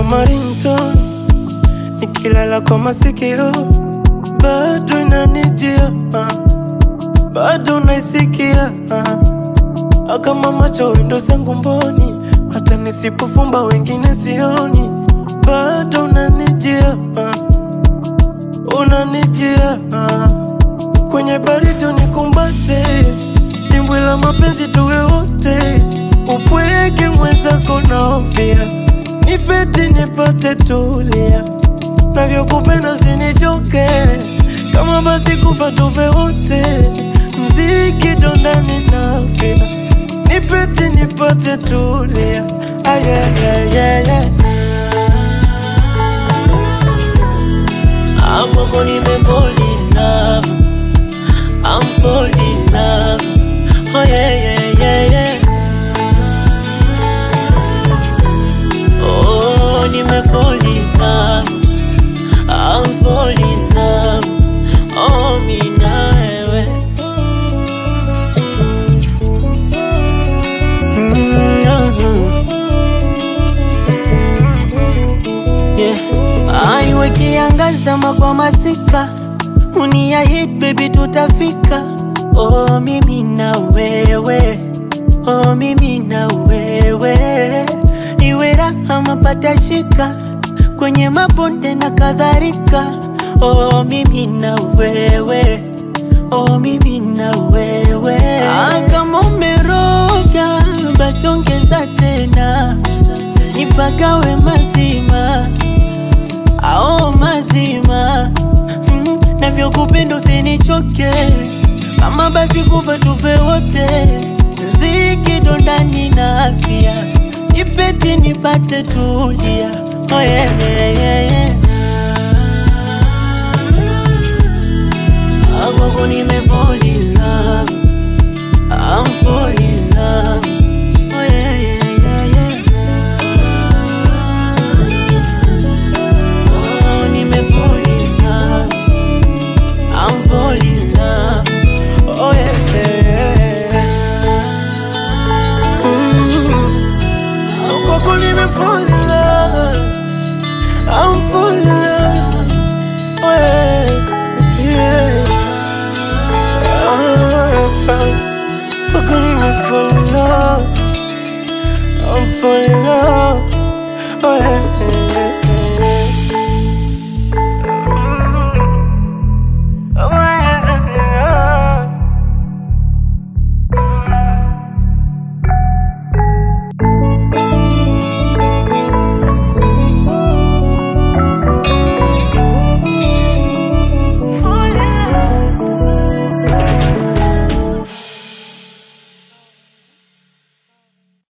kama ringtone, nikilala kwa masikio bado inanijia, bado naisikia, kama macho wendo zangu mboni, hata nisipofumba wengine sioni, bado unanijia, unanijia, kwenye baridi unikumbate, dimbwi la mapenzi tuwe wote, upweke mwenzako naofia, nipeti nipate tulia, navyokupenda usinichoke, kama basi kufa tufe wote, mziki dondani nafia, nipeti nipate tulia, ayayayaya. I'm gonna fall in love, I'm falling in love, oh yeah, yeah, yeah, yeah. Oh, nime fall in love, I'm falling in love, oh mi na wewe. Yeah. Aiwe kiangaza kwa masika, uniahid baby tutafika. Oh mimi na wewe, oh mimi na wewe, iwe raha mapata shika, kwenye mabonde na kadhalika. Oh mimi na wewe, oh mimi na wewe, kama umeroga basi ongeza tena, nipagawe mazima, ao mazima, navyokupenda usinichoke, kama basi kufa tufe wote, ziki dondani na afya, nipeti nipate tulia, oh yeah, yeah, yeah, yeah. Nime fall in love,